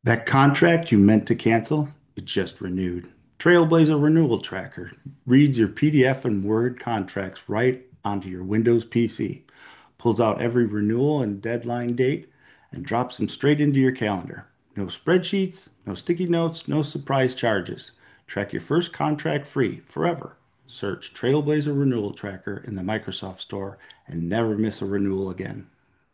That contract you meant to cancel, it just renewed. Trailblazer Renewal Tracker reads your PDF and Word contracts right onto your Windows PC, pulls out every renewal and deadline date, and drops them straight into your calendar. No spreadsheets, no sticky notes, no surprise charges. Track your first contract free forever. Search Trailblazer Renewal Tracker in the Microsoft Store and never miss a renewal again.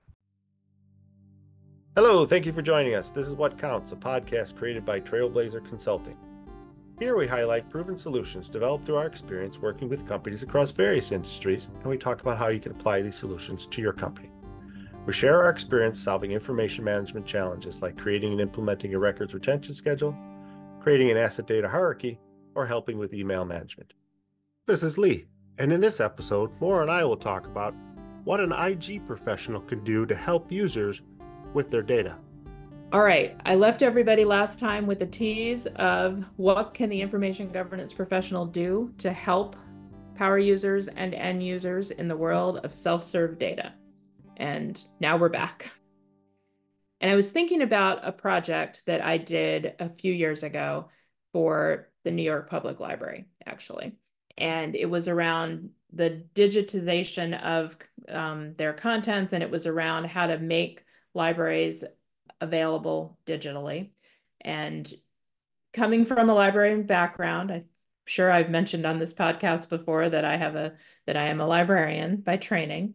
Hello, thank you for joining us. This is What Counts, a podcast created by Trailblazer Consulting. Here we highlight proven solutions developed through our experience working with companies across various industries, and we talk about how you can apply these solutions to your company. We share our experience solving information management challenges like creating and implementing a records retention schedule, creating an asset data hierarchy, or helping with email management. This is Lee, and in this episode, Maura and I will talk about what an IG professional can do to help users with their data. All right, I left everybody last time with a tease of what can the information governance professional do to help power users and end users in the world of self-serve data. And now we're back. And I was thinking about a project that I did a few years ago for the New York Public Library, actually. And it was around the digitization of their contents, and it was around how to make libraries available digitally. And coming from a librarian background, I'm sure I've mentioned on this podcast before that I am a librarian by training.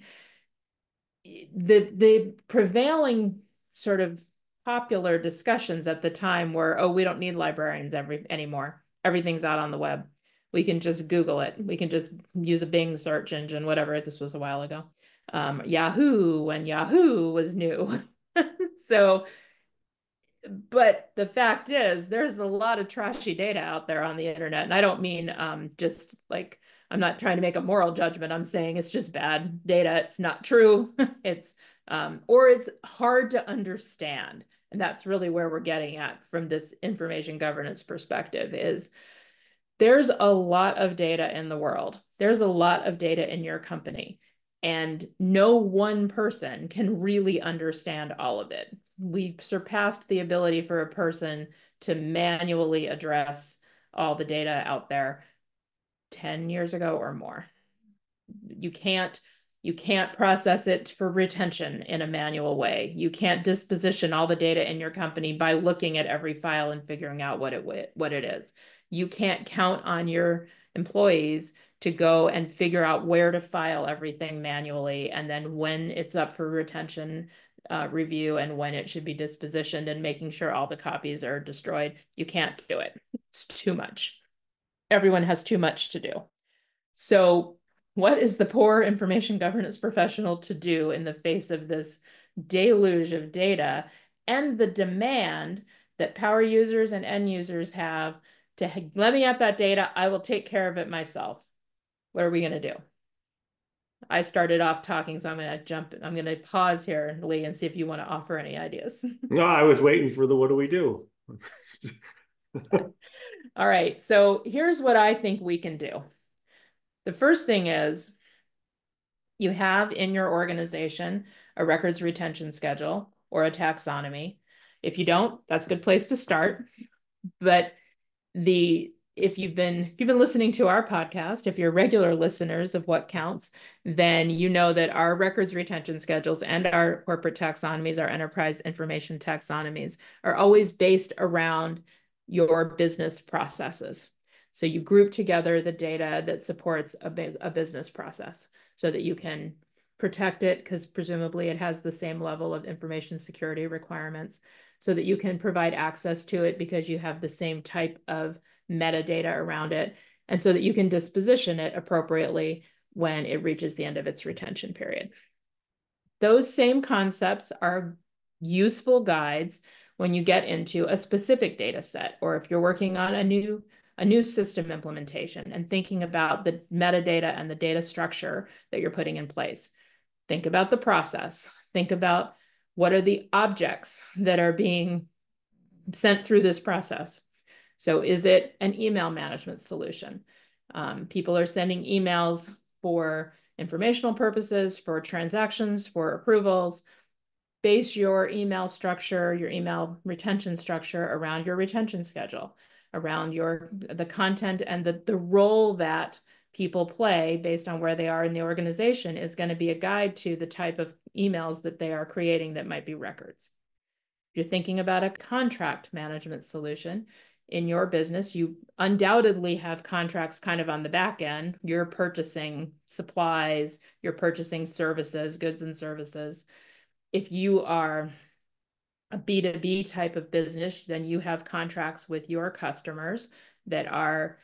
The prevailing sort of popular discussions at the time were, oh, we don't need librarians anymore. Everything's out on the web. We can just Google it. We can just use a Bing search engine, whatever. This was a while ago. Yahoo, when Yahoo was new. So, but the fact is, there's a lot of trashy data out there on the internet. And I don't mean just like, I'm not trying to make a moral judgment. I'm saying it's just bad data. It's not true. Or it's hard to understand. And that's really where we're getting at from this information governance perspective is there's a lot of data in the world. There's a lot of data in your company. And no one person can really understand all of it. We've surpassed the ability for a person to manually address all the data out there 10 years ago or more. You can't process it for retention in a manual way. You can't disposition all the data in your company by looking at every file and figuring out what it is. You can't count on your employees to go and figure out where to file everything manually, and then when it's up for retention review and when it should be dispositioned and making sure all the copies are destroyed. You can't do it. It's too much. Everyone has too much to do. So what is the poor information governance professional to do in the face of this deluge of data and the demand that power users and end users have to let me at that data? I will take care of it myself. What are we going to do? I started off talking, so I'm going to pause here, Lee, and see if you want to offer any ideas. No, I was waiting for the what do we do? All right, so here's what I think we can do. The first thing is you have in your organization a records retention schedule or a taxonomy. If you don't, that's a good place to start. But if you've been listening to our podcast, if you're regular listeners of What Counts, then you know that our records retention schedules and our corporate taxonomies, our enterprise information taxonomies, are always based around your business processes. So you group together the data that supports a business process so that you can protect it, because presumably it has the same level of information security requirements, so that you can provide access to it because you have the same type of metadata around it, and so that you can disposition it appropriately when it reaches the end of its retention period. Those same concepts are useful guides when you get into a specific data set, or if you're working on a new system implementation and thinking about the metadata and the data structure that you're putting in place. Think about the process. Think about what are the objects that are being sent through this process. So is it an email management solution? People are sending emails for informational purposes, for transactions, for approvals. base your email structure, your email retention structure around your retention schedule, around the content and the role that people play based on where they are in the organization is going to be a guide to the type of emails that they are creating that might be records. If you're thinking about a contract management solution in your business, you undoubtedly have contracts kind of on the back end. You're purchasing supplies, you're purchasing services, goods and services. If you are a B2B type of business, then you have contracts with your customers that are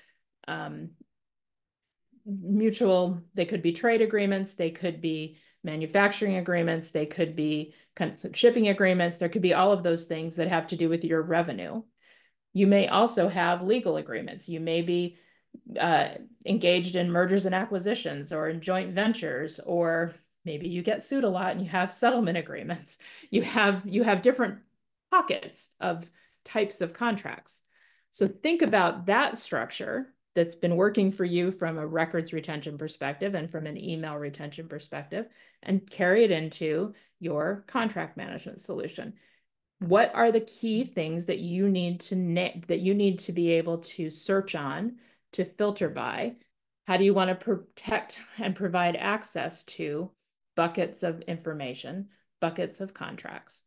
mutual. They could be trade agreements, they could be manufacturing agreements, they could be shipping agreements, there could be all of those things that have to do with your revenue. You may also have legal agreements. You may be engaged in mergers and acquisitions or in joint ventures, or maybe you get sued a lot and you have settlement agreements. You have different pockets of types of contracts. So think about that structure that's been working for you from a records retention perspective and from an email retention perspective, and carry it into your contract management solution. What are the key things that you need to be able to search on, to filter by? How do you want to protect and provide access to buckets of information, buckets of contracts?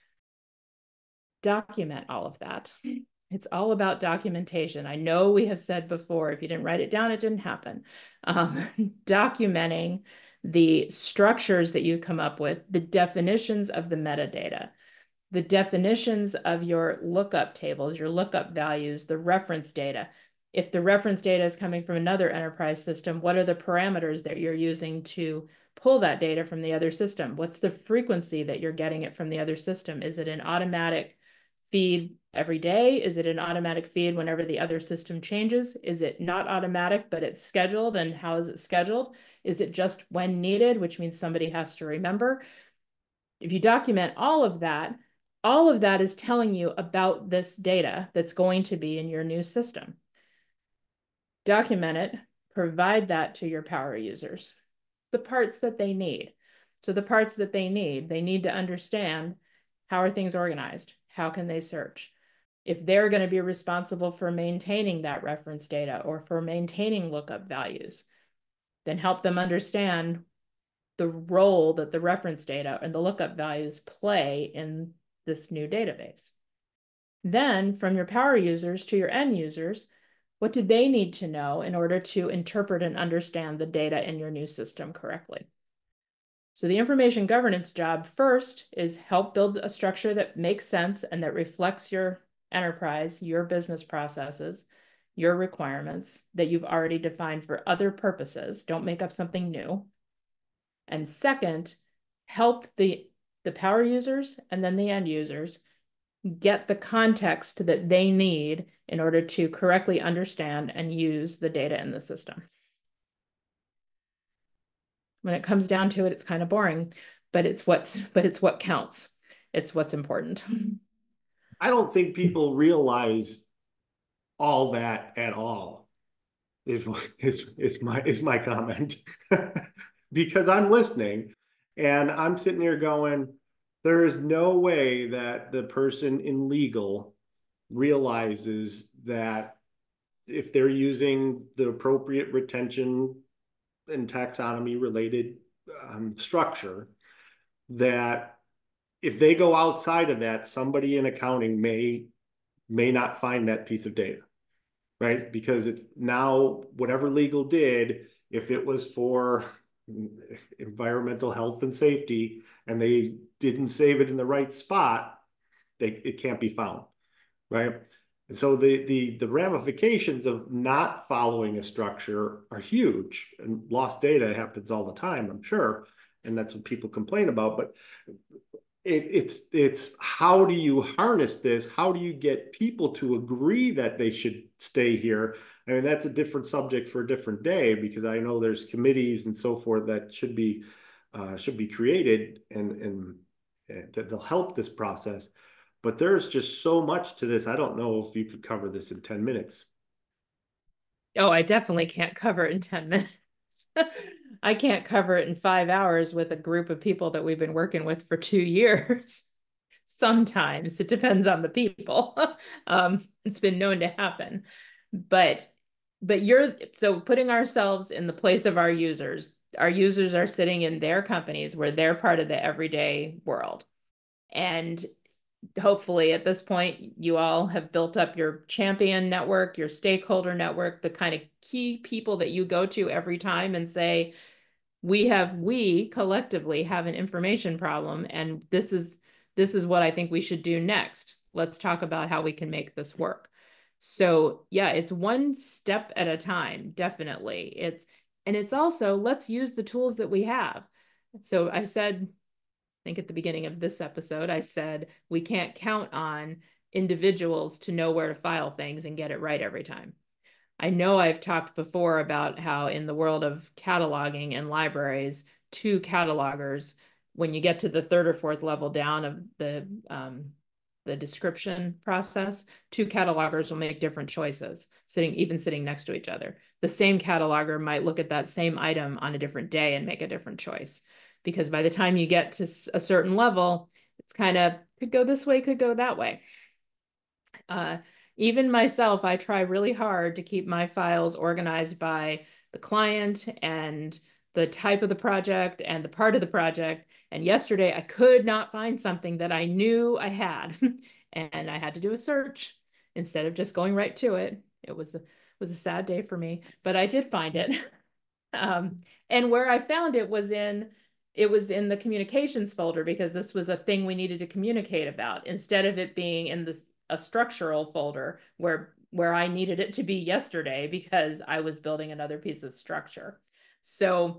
Document all of that. It's all about documentation. I know we have said before, if you didn't write it down, it didn't happen. Documenting the structures that you come up with, the definitions of the metadata, the definitions of your lookup tables, your lookup values, the reference data. If the reference data is coming from another enterprise system, what are the parameters that you're using to pull that data from the other system? What's the frequency that you're getting it from the other system? Is it an automatic feed every day? Is it an automatic feed whenever the other system changes? Is it not automatic, but it's scheduled? And how is it scheduled? Is it just when needed, which means somebody has to remember? If you document all of that is telling you about this data that's going to be in your new system. Document it, provide that to your power users, the parts that they need. So the parts that they need to understand, how are things organized? How can they search? If they're going to be responsible for maintaining that reference data or for maintaining lookup values, then help them understand the role that the reference data and the lookup values play in this new database. Then from your power users to your end users, what do they need to know in order to interpret and understand the data in your new system correctly? So the information governance job first is help build a structure that makes sense and that reflects your enterprise, your business processes, your requirements that you've already defined for other purposes. Don't make up something new. And second, help the power users and then the end users get the context that they need in order to correctly understand and use the data in the system. When it comes down to it, it's kind of boring, but it's what counts. It's what's important. I don't think people realize all that at all. Is my comment. Because I'm listening and I'm sitting here going, there is no way that the person in legal realizes that if they're using the appropriate retention and taxonomy related structure, that if they go outside of that, somebody in accounting may not find that piece of data, right? Because it's now whatever legal did, if it was for environmental health and safety and they didn't save it in the right spot, it can't be found, right? And so the ramifications of not following a structure are huge, and lost data happens all the time, I'm sure, and that's what people complain about. But it's how do you harness this? How do you get people to agree that they should stay here? I mean, that's a different subject for a different day, because I know there's committees and so forth that should be created and that will help this process. But there's just so much to this. I don't know if you could cover this in 10 minutes. Oh, I definitely can't cover it in 10 minutes. I can't cover it in 5 hours with a group of people that we've been working with for 2 years. Sometimes it depends on the people. It's been known to happen, but so putting ourselves in the place of our users. Our users are sitting in their companies where they're part of the everyday world. And hopefully at this point, you all have built up your champion network, your stakeholder network, the kind of key people that you go to every time and say, we collectively have an information problem, and this is what I think we should do next. Let's talk about how we can make this work. So yeah, it's one step at a time, definitely. It's also, let's use the tools that we have. So I said, I think at the beginning of this episode, I said, we can't count on individuals to know where to file things and get it right every time. I know I've talked before about how in the world of cataloging and libraries, 2 catalogers, when you get to the 3rd or 4th level down of the description process, 2 catalogers will make different choices, even sitting next to each other. The same cataloger might look at that same item on a different day and make a different choice. Because by the time you get to a certain level, it's kind of could go this way, could go that way. Even myself, I try really hard to keep my files organized by the client and the type of the project and the part of the project. And yesterday I could not find something that I knew I had, and I had to do a search instead of just going right to it. It was a sad day for me, but I did find it. And where I found it was in the communications folder, because this was a thing we needed to communicate about, instead of it being in a structural folder where I needed it to be yesterday because I was building another piece of structure. So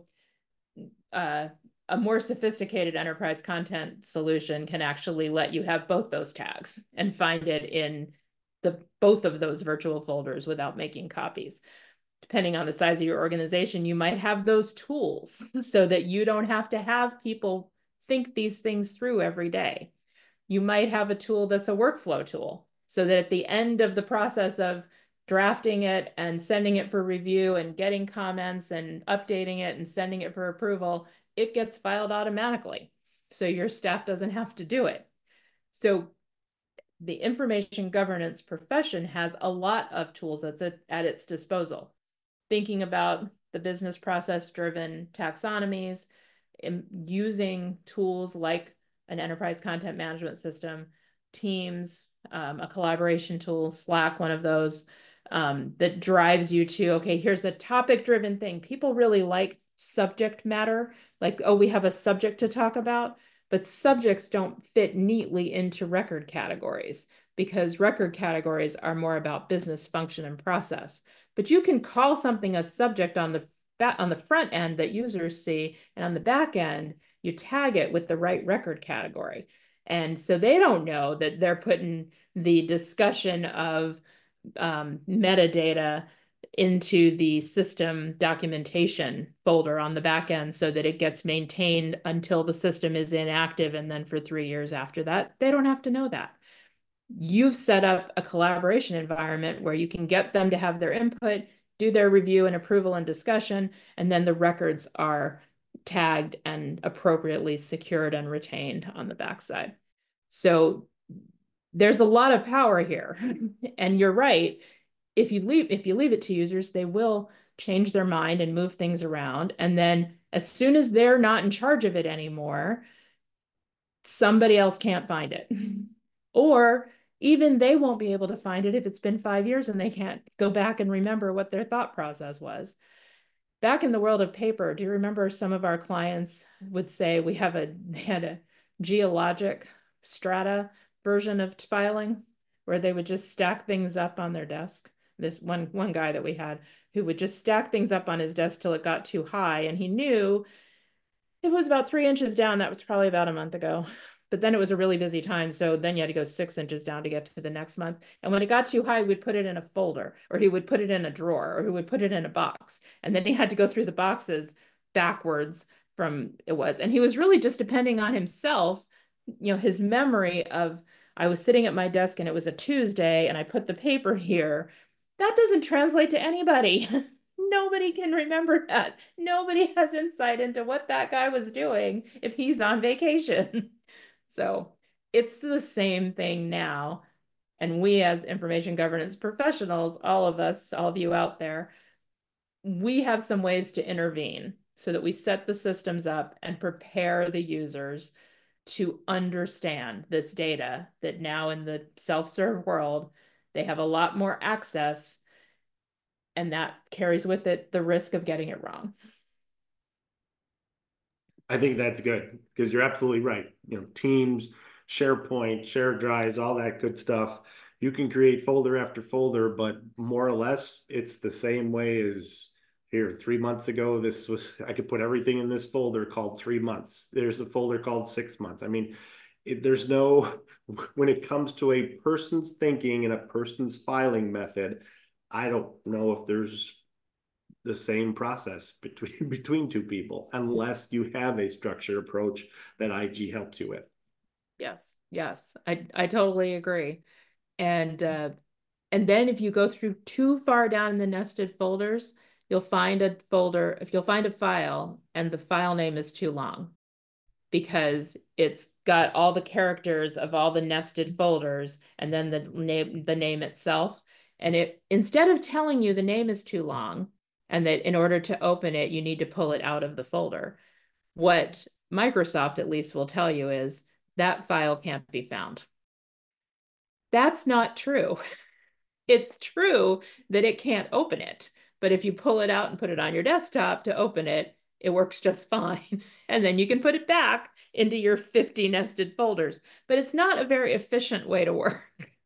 a more sophisticated enterprise content solution can actually let you have both those tags and find it in both of those virtual folders without making copies. Depending on the size of your organization, you might have those tools so that you don't have to have people think these things through every day. You might have a tool that's a workflow tool, so that at the end of the process of drafting it and sending it for review and getting comments and updating it and sending it for approval, it gets filed automatically. So your staff doesn't have to do it. So the information governance profession has a lot of tools that's at its disposal. Thinking about the business process driven taxonomies, using tools like an enterprise content management system, Teams, a collaboration tool, Slack, one of those, that drives you to, okay, here's a topic driven thing. People really like subject matter, like, oh, we have a subject to talk about, but subjects don't fit neatly into record categories, because record categories are more about business function and process. But you can call something a subject on the front end that users see, and on the back end, you tag it with the right record category. And so they don't know that they're putting the discussion of metadata into the system documentation folder on the back end, so that it gets maintained until the system is inactive, and then for 3 years after that. They don't have to know that. You've set up a collaboration environment where you can get them to have their input, do their review and approval and discussion, and then the records are tagged and appropriately secured and retained on the backside. So there's a lot of power here. And you're right. If you leave it to users, they will change their mind and move things around. And then as soon as they're not in charge of it anymore, somebody else can't find it. Or even they won't be able to find it if it's been 5 years and they can't go back and remember what their thought process was. Back in the world of paper, do you remember some of our clients would say they had a geologic strata version of filing, where they would just stack things up on their desk? This one guy that we had, who would just stack things up on his desk till it got too high, and he knew if it was about 3 inches down, that was probably about a month ago. But then it was a really busy time, so then you had to go 6 inches down to get to the next month. And when it got too high, we'd put it in a folder, or he would put it in a drawer, or he would put it in a box. And then he had to go through the boxes backwards from it was. And he was really just depending on himself, his memory of, I was sitting at my desk and it was a Tuesday and I put the paper here. That doesn't translate to anybody. Nobody can remember that. Nobody has insight into what that guy was doing if he's on vacation. So it's the same thing now. And we, as information governance professionals, all of us, all of you out there, we have some ways to intervene so that we set the systems up and prepare the users to understand this data that now in the self-serve world, they have a lot more access, and that carries with it the risk of getting it wrong. I think that's good because you're absolutely right. Teams, SharePoint, shared drives, all that good stuff. You can create folder after folder, but more or less it's the same way as here 3 months ago. I could put everything in this folder called 3 months. There's a folder called 6 months. I mean, there's no, when it comes to a person's thinking and a person's filing method, I don't know if there's the same process between two people unless you have a structured approach that IG helps you with. Yes, I totally agree. And then if you go through too far down in the nested folders, you'll find a folder, if you'll find a file and the file name is too long because it's got all the characters of all the nested folders and then the name itself. And it, instead of telling you the name is too long and that in order to open it, you need to pull it out of the folder, what Microsoft at least will tell you is that file can't be found. That's not true. It's true that it can't open it, but if you pull it out and put it on your desktop to open it, it works just fine. And then you can put it back into your 50 nested folders, but it's not a very efficient way to work.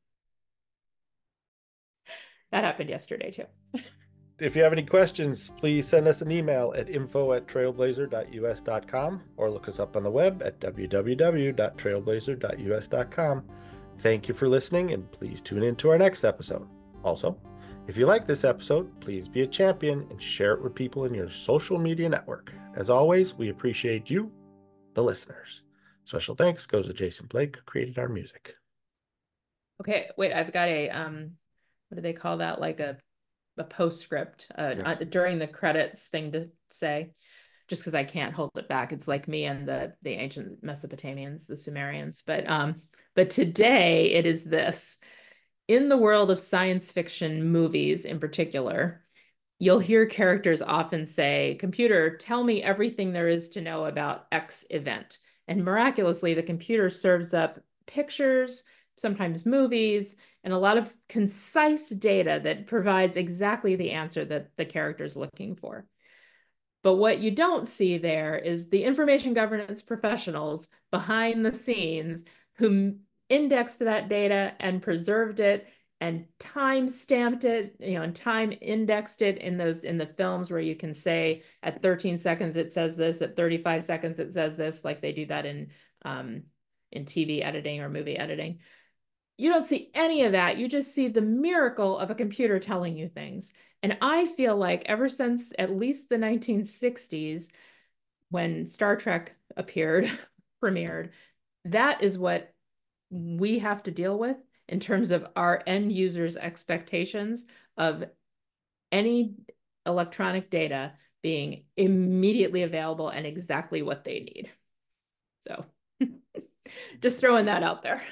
That happened yesterday too. If you have any questions, please send us an email at info@trailblazer.us.com or look us up on the web at www.trailblazer.us.com. Thank you for listening, and please tune in to our next episode. Also, if you like this episode, please be a champion and share it with people in your social media network. As always, we appreciate you, the listeners. Special thanks goes to Jason Blake, who created our music. Okay, wait, I've got a, what do they call that? Like a postscript Yes. during the credits thing to say, just because I can't hold it back. It's like me and the ancient Mesopotamians, the Sumerians. But today it is this. In the world of science fiction movies in particular, you'll hear characters often say, "Computer, tell me everything there is to know about X event." And miraculously, the computer serves up pictures, sometimes movies, and a lot of concise data that provides exactly the answer that the character is looking for. But what you don't see there is the information governance professionals behind the scenes who indexed that data and preserved it and time stamped it, and time indexed it in the films where you can say at 13 seconds it says this, at 35 seconds it says this, like they do that in TV editing or movie editing. You don't see any of that. You just see the miracle of a computer telling you things. And I feel like ever since at least the 1960s, when Star Trek appeared, premiered, that is what we have to deal with in terms of our end users' expectations of any electronic data being immediately available and exactly what they need. So just throwing that out there.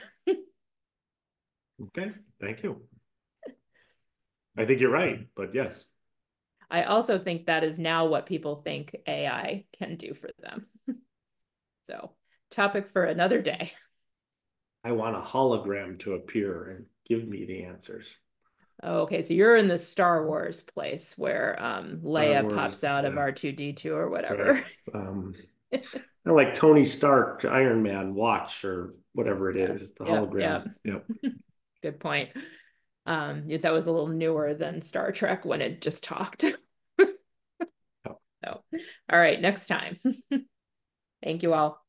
Okay, thank you. I think you're right, but yes. I also think that is now what people think AI can do for them. So, topic for another day. I want a hologram to appear and give me the answers. Okay, so you're in the Star Wars place where Leia pops out of yeah. R2-D2 or whatever. Right. Like Tony Stark, Iron Man watch or whatever it is, the hologram. Yep. Good point. That was a little newer than Star Trek when it just talked. So, all right, next time. Thank you all.